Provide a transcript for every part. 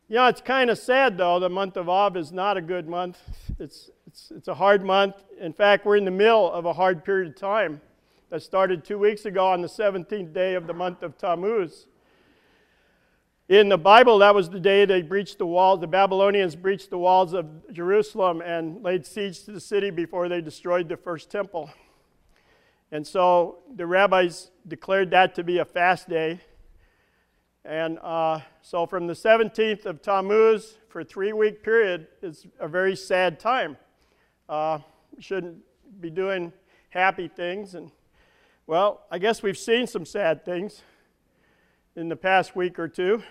You know, it's kind of sad, though. The month of Av is not a good month. It's a hard month. In fact, we're in the middle of a hard period of time that started 2 weeks ago on the 17th day of the month of Tammuz. In the Bible, that was the day they breached the walls. The Babylonians breached the walls of Jerusalem and laid siege to the city before they destroyed the first temple. And so the rabbis declared that to be a fast day. And so from the 17th of Tammuz for a 3-week period is a very sad time. We shouldn't be doing happy things. And well, I guess we've seen some sad things in the past week or two.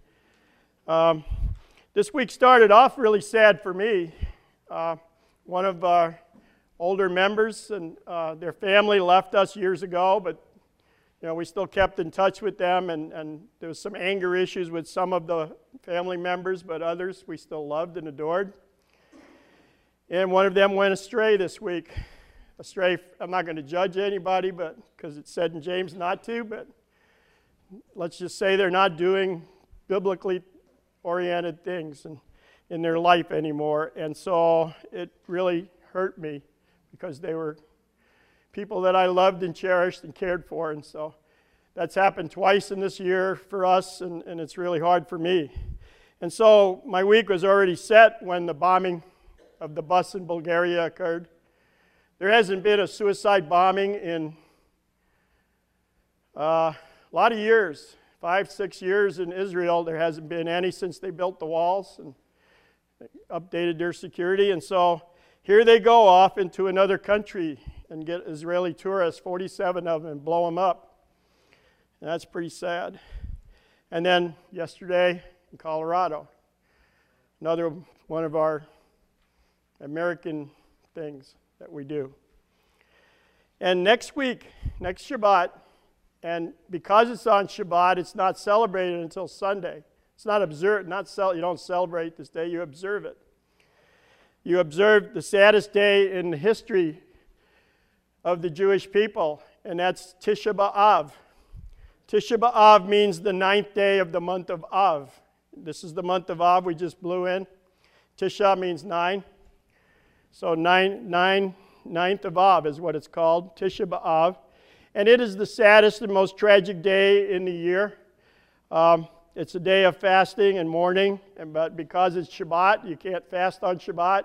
This week started off really sad for me. One of our older members and their family left us years ago, but you know, we still kept in touch with them, and there was some anger issues with some of the family members, but others we still loved and adored. And one of them went astray this week. Astray, I'm not going to judge anybody, but because it's said in James not to, but let's just say they're not doing biblically oriented things in their life anymore. And so it really hurt me because they were people that I loved and cherished and cared for. And so that's happened twice in this year for us, and it's really hard for me. And so my week was already set when the bombing of the bus in Bulgaria occurred. There hasn't been a suicide bombing in a lot of years, 5-6 years in Israel. There hasn't been any since they built the walls and updated their security. And so here they go off into another country and get Israeli tourists, 47 of them, and blow them up. And that's pretty sad. And then yesterday in Colorado, another one of our American things that we do. And next week, next Shabbat, and because it's on Shabbat, it's not celebrated until Sunday. It's not observed, you don't celebrate this day, you observe it. You observe the saddest day in the history of the Jewish people, and that's Tisha B'Av. Tisha B'Av means the 9th day of the month of Av. This is the month of Av we just blew in. Tisha means 9. So 9th of Av is what it's called, Tisha B'Av. And it is the saddest and most tragic day in the year. It's a day of fasting and mourning, but because it's Shabbat, you can't fast on Shabbat.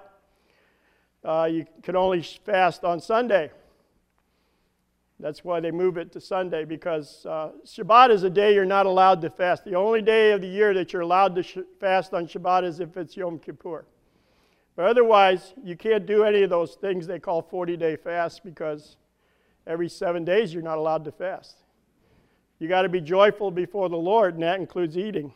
You can only fast on Sunday. That's why they move it to Sunday, because Shabbat is a day you're not allowed to fast. The only day of the year that you're allowed to fast on Shabbat is if it's Yom Kippur. But otherwise, you can't do any of those things they call 40-day fasts, because every 7 days you're not allowed to fast. You got to be joyful before the Lord, and that includes eating.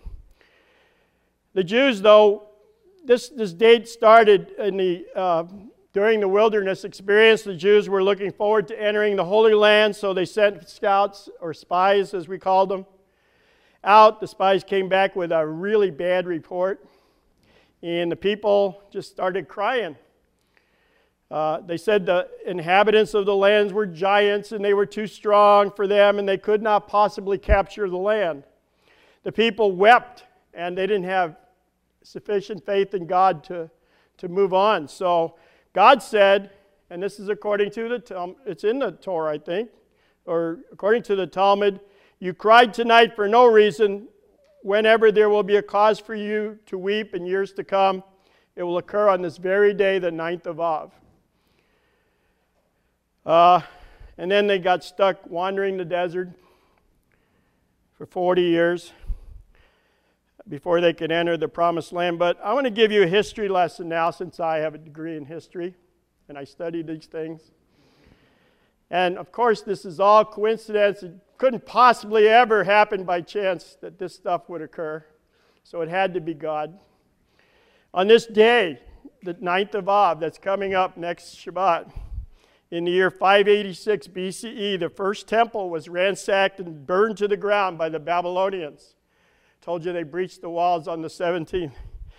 The Jews, though, this date started in during the wilderness experience. The Jews were looking forward to entering the Holy Land, so they sent scouts, or spies as we called them, out. The spies came back with a really bad report, and the people just started crying. They said the inhabitants of the lands were giants, and they were too strong for them, and they could not possibly capture the land. The people wept, and they didn't have sufficient faith in God to move on. So God said, and this is according to the Talmud, it's in the Torah, I think, or according to the Talmud, you cried tonight for no reason. Whenever there will be a cause for you to weep in years to come, it will occur on this very day, the 9th of Av. And then they got stuck wandering the desert for 40 years before they could enter the promised land. But I want to give you a history lesson now, since I have a degree in history and I study these things. And of course, this is all coincidence. It couldn't possibly ever happen by chance that this stuff would occur. So it had to be God. On this day, the 9th of Av, that's coming up next Shabbat, in the year 586 BCE, the first temple was ransacked and burned to the ground by the Babylonians. Told you they breached the walls on the 17th.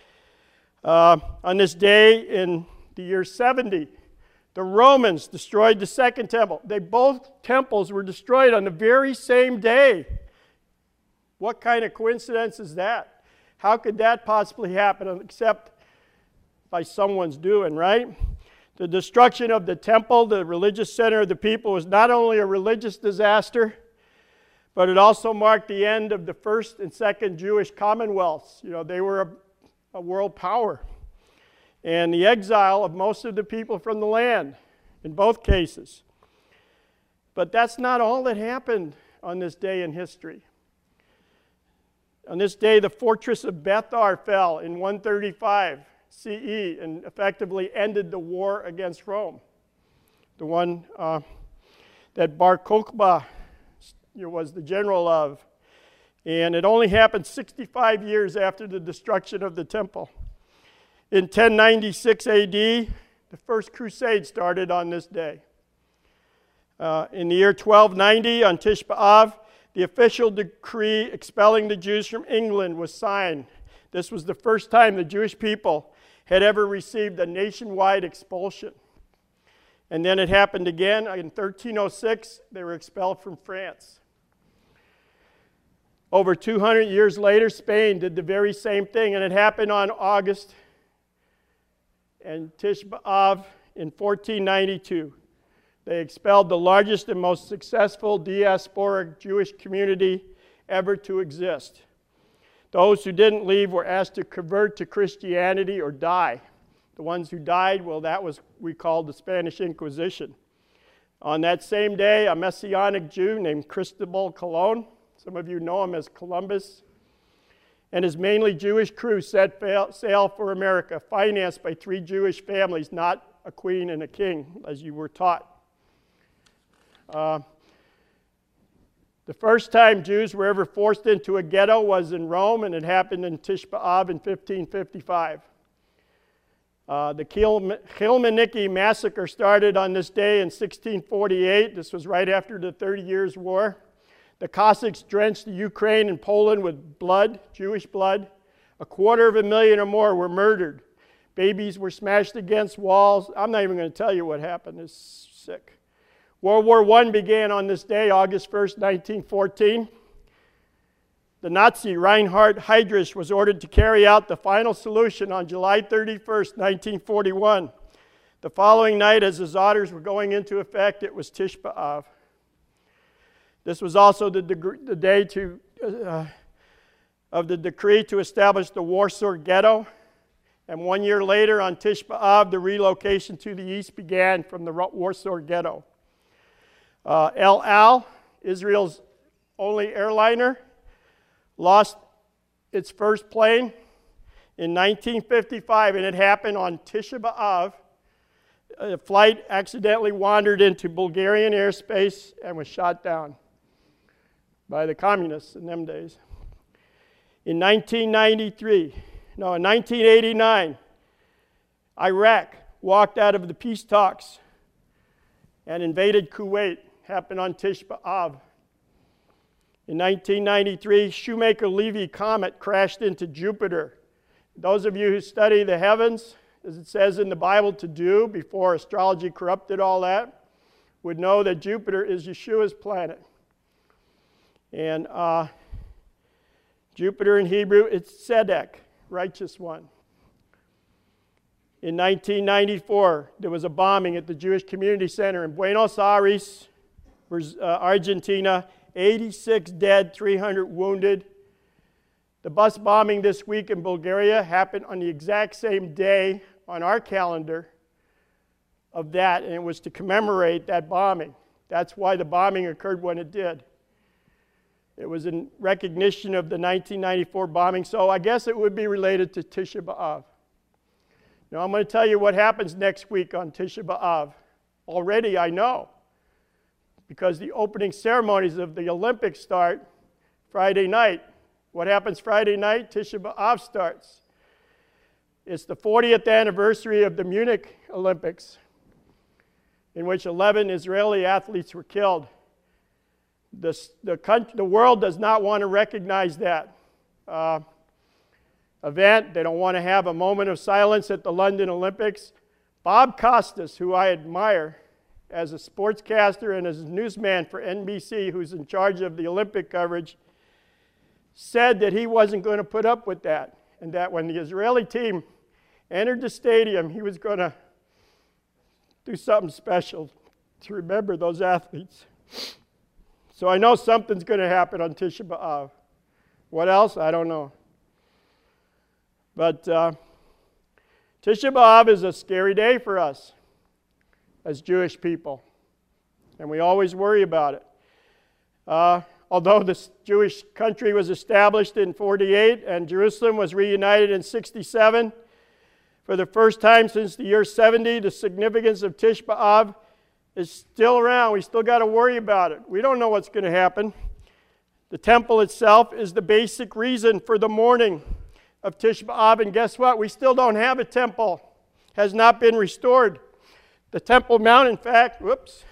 On this day in the year 70, the Romans destroyed the second temple. Both temples were destroyed on the very same day. What kind of coincidence is that? How could that possibly happen except by someone's doing, right? The destruction of the temple, the religious center of the people, was not only a religious disaster, but it also marked the end of the first and second Jewish commonwealths. You know, they were a world power. And the exile of most of the people from the land, in both cases. But that's not all that happened on this day in history. On this day, the fortress of Bethar fell in 135 CE and effectively ended the war against Rome. The one that Bar Kokhba was the general of. And it only happened 65 years after the destruction of the temple. In 1096 AD, the First Crusade started on this day. In the year 1290, on Tish B'Av, the official decree expelling the Jews from England was signed. This was the first time the Jewish people had ever received a nationwide expulsion. And then it happened again in 1306. They were expelled from France. Over 200 years later, Spain did the very same thing, and it happened on August and Tish B'Av in 1492. They expelled the largest and most successful diasporic Jewish community ever to exist. Those who didn't leave were asked to convert to Christianity or die. The ones who died, well, that was we called the Spanish Inquisition. On that same day, a Messianic Jew named Cristobal Colon, some of you know him as Columbus, and his mainly Jewish crew set sail for America, financed by 3 Jewish families, not a queen and a king, as you were taught. The first time Jews were ever forced into a ghetto was in Rome, and it happened in Tish B'Av in 1555. The Khmelnytsky massacre started on this day in 1648. This was right after the 30 Years' War. The Cossacks drenched the Ukraine and Poland with blood, Jewish blood. 250,000 or more were murdered. Babies were smashed against walls. I'm not even going to tell you what happened. It's sick. World War I began on this day, August 1st, 1914. The Nazi Reinhard Heydrich was ordered to carry out the final solution on July 31st, 1941. The following night, as his orders were going into effect, it was Tish B'Av. This was also the day of the decree to establish the Warsaw Ghetto. And 1 year later, on Tish B'Av, the relocation to the east began from the Warsaw Ghetto. El Al, Israel's only airliner, lost its first plane in 1955, and it happened on Tisha B'Av. A flight accidentally wandered into Bulgarian airspace and was shot down by the communists in them days. In 1989, Iraq walked out of the peace talks and invaded Kuwait. Happened on Tish B'Av. In 1993, Shoemaker-Levy comet crashed into Jupiter. Those of you who study the heavens, as it says in the Bible to do before astrology corrupted all that, would know that Jupiter is Yeshua's planet. And Jupiter in Hebrew, it's Tzedek, righteous one. In 1994, there was a bombing at the Jewish Community Center in Buenos Aires, Argentina. 86 dead, 300 wounded. The bus bombing this week in Bulgaria happened on the exact same day on our calendar of that, and it was to commemorate that bombing. That's why the bombing occurred when it did. It was in recognition of the 1994 bombing, so I guess it would be related to Tisha B'Av. Now I'm going to tell you what happens next week on Tisha B'Av. Already I know, because the opening ceremonies of the Olympics start Friday night. What happens Friday night? Tisha B'Av starts. It's the 40th anniversary of the Munich Olympics, in which 11 Israeli athletes were killed. The world does not want to recognize that event. They don't want to have a moment of silence at the London Olympics. Bob Costas, who I admire as a sportscaster and as a newsman for NBC, who's in charge of the Olympic coverage, said that he wasn't going to put up with that, and that when the Israeli team entered the stadium, he was going to do something special to remember those athletes. So I know something's going to happen on Tisha B'Av. What else? I don't know. But Tisha B'Av is a scary day for us as Jewish people, and we always worry about it. Although this Jewish country was established in 48 and Jerusalem was reunited in 67, for the first time since the year 70, the significance of Tisha B'Av is still around. We still got to worry about it. We don't know what's going to happen. The temple itself is the basic reason for the mourning of Tisha B'Av, and guess what? We still don't have a temple. It has not been restored. The Temple Mount, in fact,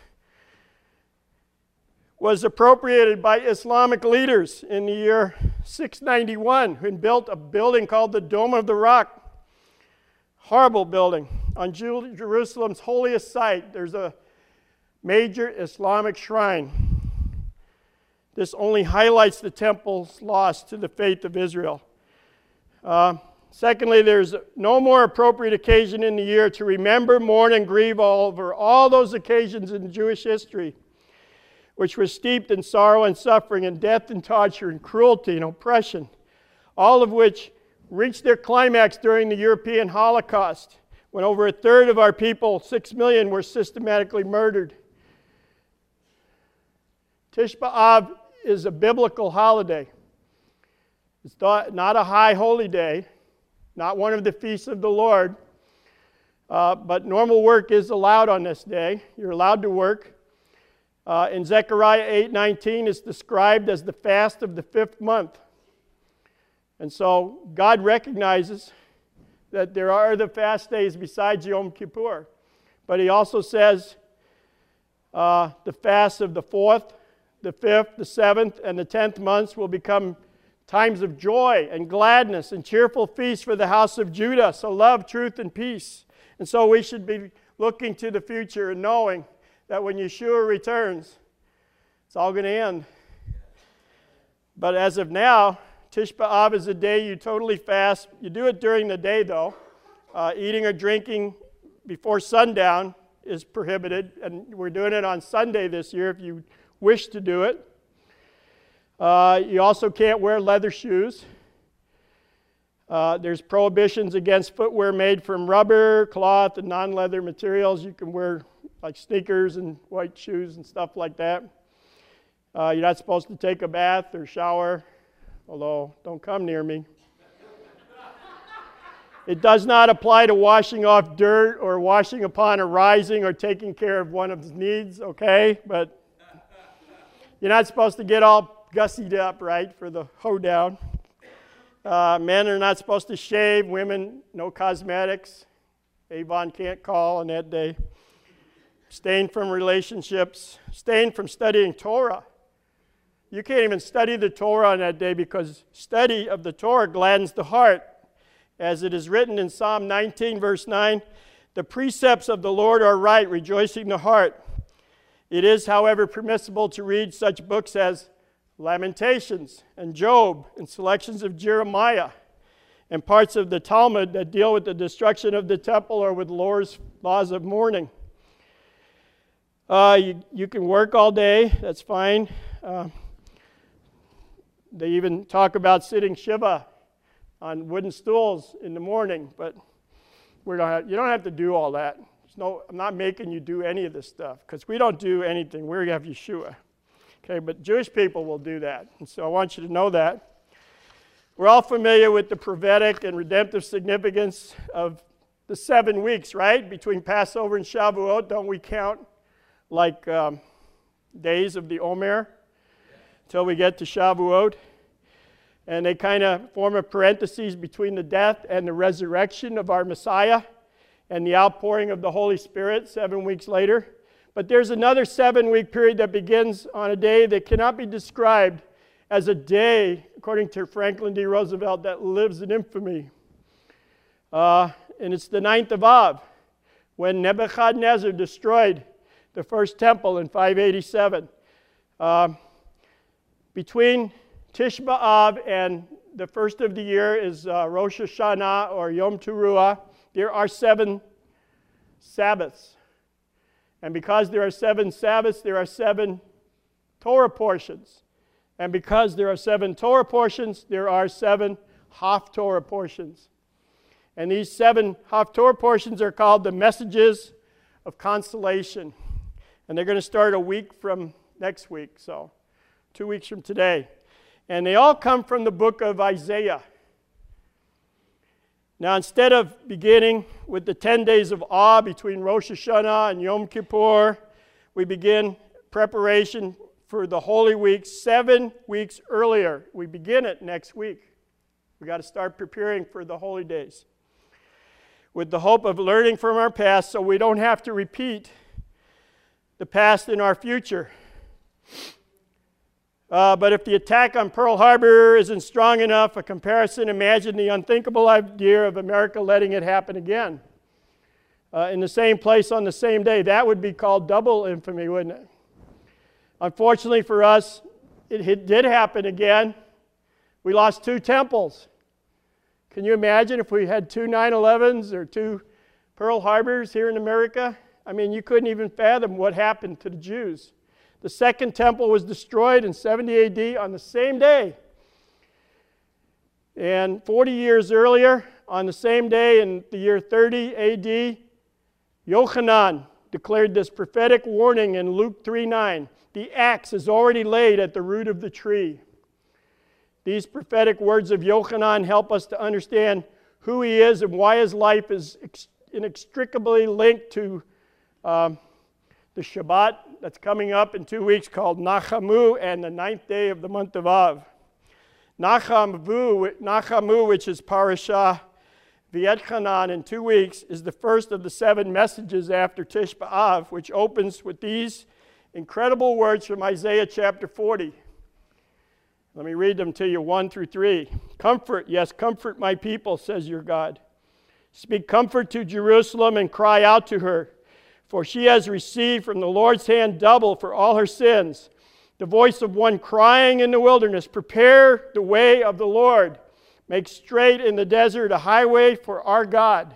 was appropriated by Islamic leaders in the year 691, who built a building called the Dome of the Rock. Horrible building. On Jerusalem's holiest site, there's a major Islamic shrine. This only highlights the temple's loss to the faith of Israel. Secondly, there's no more appropriate occasion in the year to remember, mourn, and grieve over all those occasions in Jewish history which were steeped in sorrow and suffering and death and torture and cruelty and oppression, all of which reached their climax during the European Holocaust, when over a third of our people, 6 million, were systematically murdered. Tisha B'Av is a biblical holiday. It's not a high holy day, not one of the feasts of the Lord, but normal work is allowed on this day. You're allowed to work. In Zechariah 8:19, it's described as the fast of the 5th month. And so God recognizes that there are other fast days besides Yom Kippur. But he also says the fasts of the 4th, the 5th, the 7th, and the 10th months will become times of joy and gladness and cheerful feasts for the house of Judah. So love, truth, and peace. And so we should be looking to the future and knowing that when Yeshua returns, it's all going to end. But as of now, Tisha B'Av is a day you totally fast. You do it during the day, though. Eating or drinking before sundown is prohibited, and we're doing it on Sunday this year if you wish to do it. You also can't wear leather shoes. There's prohibitions against footwear made from rubber, cloth, and non-leather materials. You can wear like sneakers and white shoes and stuff like that. You're not supposed to take a bath or shower, although don't come near me. It does not apply to washing off dirt or washing upon a rising or taking care of one of his needs, okay? But you're not supposed to get all gussied up, right, for the hoedown. Men are not supposed to shave. Women, no cosmetics. Avon can't call on that day. Abstain from relationships. Abstain from studying Torah. You can't even study the Torah on that day because study of the Torah gladdens the heart. As it is written in Psalm 19, verse 9, the precepts of the Lord are right, rejoicing the heart. It is, however, permissible to read such books as Lamentations and Job and selections of Jeremiah and parts of the Talmud that deal with the destruction of the temple or with laws of mourning. You can work all day, that's fine. They even talk about sitting Shiva on wooden stools in the morning, but you don't have to do all that. I'm not making you do any of this stuff because we don't do anything. We have Yeshua. Okay, but Jewish people will do that, and so I want you to know that. We're all familiar with the prophetic and redemptive significance of the 7 weeks, right? Between Passover and Shavuot, don't we count like days of the Omer until we get to Shavuot? And they kind of form a parenthesis between the death and the resurrection of our Messiah and the outpouring of the Holy Spirit 7 weeks later. But there's another 7-week period that begins on a day that cannot be described as a day, according to Franklin D. Roosevelt, that lives in infamy. And it's the 9th of Av, when Nebuchadnezzar destroyed the first temple in 587. Between Tish B'Av, and the first of the year is Rosh Hashanah or Yom Teruah. There are 7 Sabbaths. And because there are 7 Sabbaths, there are 7 Torah portions. And because there are 7 Torah portions, there are 7 Haftorah portions. And these 7 Haftorah portions are called the Messages of Consolation. And they're going to start a week from next week, so 2 weeks from today. And they all come from the book of Isaiah. Now, instead of beginning with the 10 days of awe between Rosh Hashanah and Yom Kippur, we begin preparation for the Holy Week 7 weeks earlier. We begin it next week. We got to start preparing for the holy days with the hope of learning from our past so we don't have to repeat the past in our future. But if the attack on Pearl Harbor isn't strong enough a comparison, imagine the unthinkable idea of America letting it happen again. In the same place on the same day. That would be called double infamy, wouldn't it? Unfortunately for us, it did happen again. We lost 2 temples. Can you imagine if we had 2 9/11s or 2 Pearl Harbors here in America? I mean, you couldn't even fathom what happened to the Jews. The second temple was destroyed in 70 AD on the same day. And 40 years earlier, on the same day in the year 30 AD, Yochanan declared this prophetic warning in Luke 3:9. The axe is already laid at the root of the tree. These prophetic words of Yochanan help us to understand who he is and why his life is inextricably linked to the Shabbat that's coming up in 2 weeks called Nachamu and the 9th day of the month of Av. Nachamu, which is Parashah V'etchanan in 2 weeks, is the first of the 7 messages after Tish B'Av, which opens with these incredible words from Isaiah chapter 40. Let me read them to you, 1 through 3. Comfort, yes, comfort my people, says your God. Speak comfort to Jerusalem and cry out to her, for she has received from the Lord's hand double for all her sins. The voice of one crying in the wilderness, prepare the way of the Lord. Make straight in the desert a highway for our God.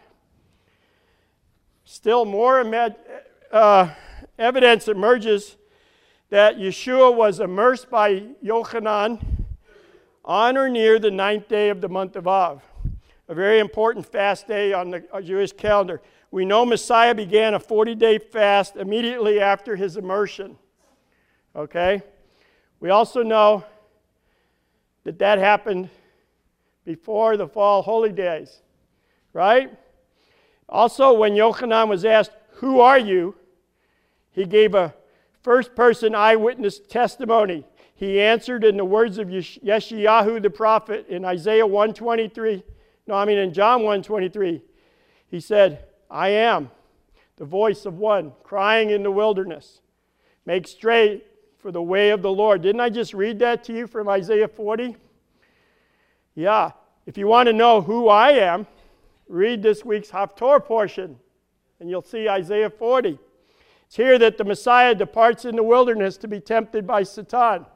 Still more evidence emerges that Yeshua was immersed by Yochanan on or near the 9th day of the month of Av, a very important fast day on the Jewish calendar. We know Messiah began a 40-day fast immediately after his immersion. Okay? We also know that happened before the fall holy days. Right? Also, when Yochanan was asked, "Who are you?" he gave a first-person eyewitness testimony. He answered in the words of Yeshayahu the prophet in Isaiah 1:23. In John 1:23. He said, I am the voice of one crying in the wilderness. Make straight for the way of the Lord. Didn't I just read that to you from Isaiah 40? Yeah. If you want to know who I am, read this week's Haftorah portion, and you'll see Isaiah 40. It's here that the Messiah departs in the wilderness to be tempted by Satan.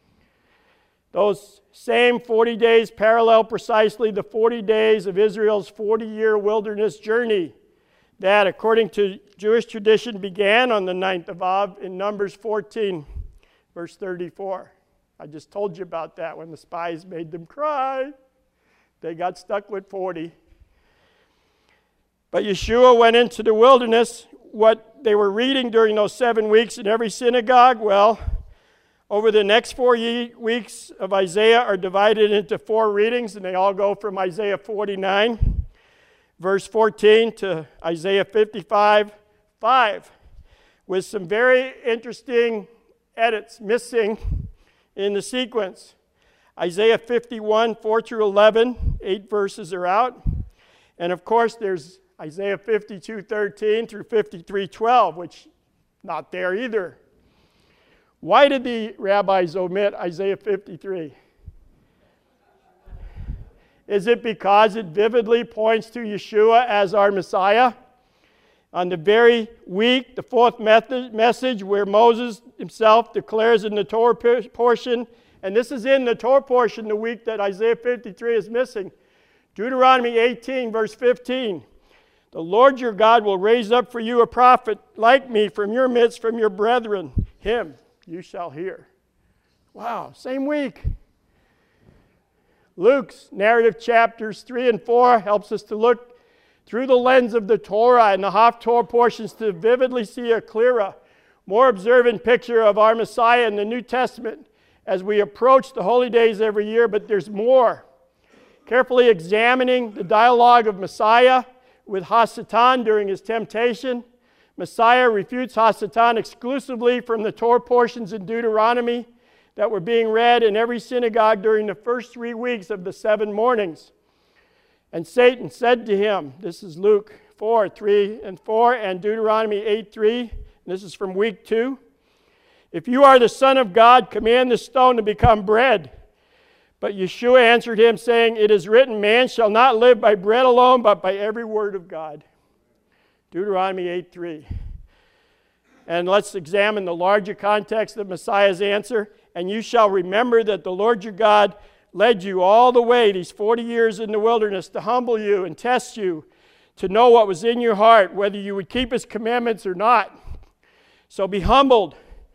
Those same 40 days parallel precisely the 40 days of Israel's 40-year wilderness journey that, according to Jewish tradition, began on the 9th of Av in Numbers 14, verse 34. I just told you about that when the spies made them cry. They got stuck with 40. But Yeshua went into the wilderness. What they were reading during those 7 weeks in every synagogue, well, over the next 4 weeks of Isaiah are divided into 4 readings, and they all go from Isaiah 49, verse 14, to Isaiah 55, 5, with some very interesting edits missing in the sequence. Isaiah 51, 4 through 11, 8 verses are out. And of course, there's Isaiah 52, 13 through 53, 12, which not there either. Why did the rabbis omit Isaiah 53? Is it because it vividly points to Yeshua as our Messiah? On the very week, the 4th message, where Moses himself declares in the Torah portion, And this is in the Torah portion, the week that Isaiah 53 is missing. Deuteronomy 18, verse 15. The Lord your God will raise up for you a prophet like me from your midst, from your brethren. Him you shall hear. Wow, same week. Luke's narrative chapters 3 and 4 helps us to look through the lens of the Torah and the Haftorah portions to vividly see a clearer, more observant picture of our Messiah in the New Testament as we approach the holy days every year, but there's more. Carefully examining the dialogue of Messiah with Hasatan during his temptation, Messiah refutes Hasatan exclusively from the Torah portions in Deuteronomy that were being read in every synagogue during the first 3 weeks of the 7 mornings. And Satan said to him, this is Luke 4, 3 and 4, and Deuteronomy 8, 3. This is from week 2. If you are the Son of God, command the stone to become bread. But Yeshua answered him, saying, it is written, man shall not live by bread alone, but by every word of God. Deuteronomy 8, 3. And let's examine the larger context of Messiah's answer. And you shall remember that the Lord your God led you all the way these 40 years in the wilderness to humble you and test you, to know what was in your heart, whether you would keep his commandments or not. So be humbled.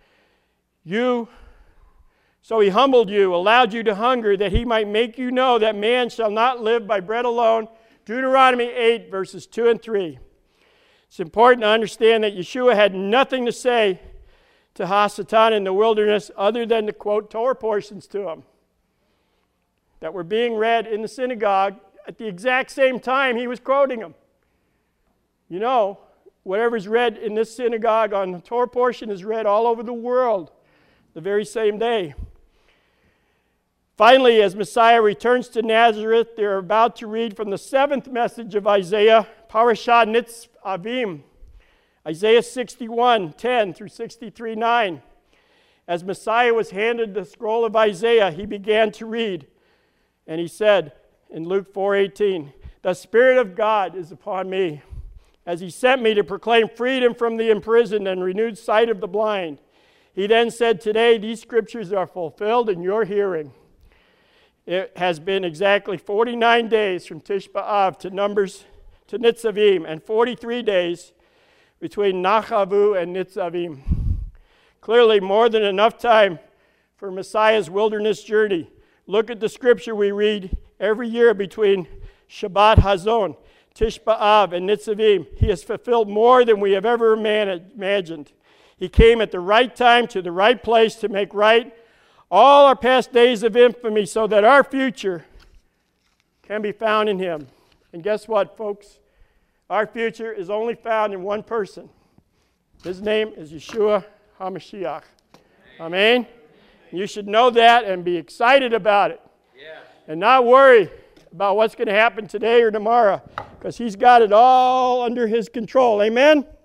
So he humbled you, allowed you to hunger, that he might make you know that man shall not live by bread alone. Deuteronomy 8, verses 2 and 3. It's important to understand that Yeshua had nothing to say to Hasatan in the wilderness other than to quote Torah portions to him that were being read in the synagogue at the exact same time he was quoting them. You know, whatever's read in this synagogue on the Torah portion is read all over the world the very same day. Finally, as Messiah returns to Nazareth, they're about to read from the 7th message of Isaiah, Parashat Nitzavim, Isaiah 61, 10 through 63, 9. As Messiah was handed the scroll of Isaiah, he began to read, and he said in Luke 4:18, the Spirit of God is upon me, as he sent me to proclaim freedom from the imprisoned and renewed sight of the blind. He then said, today these scriptures are fulfilled in your hearing. It has been exactly 49 days from Tish B'Av to Nitzavim, and 43 days between Nachavu and Nitzavim. Clearly more than enough time for Messiah's wilderness journey. Look at the scripture we read every year between Shabbat Hazon, Tish B'Av, and Nitzavim. He has fulfilled more than we have ever imagined. He came at the right time to the right place to make right all our past days of infamy so that our future can be found in him. And guess what, folks? Our future is only found in one person. His name is Yeshua HaMashiach. Amen? You should know that and be excited about it. Yeah. And not worry about what's going to happen today or tomorrow, because he's got it all under his control. Amen?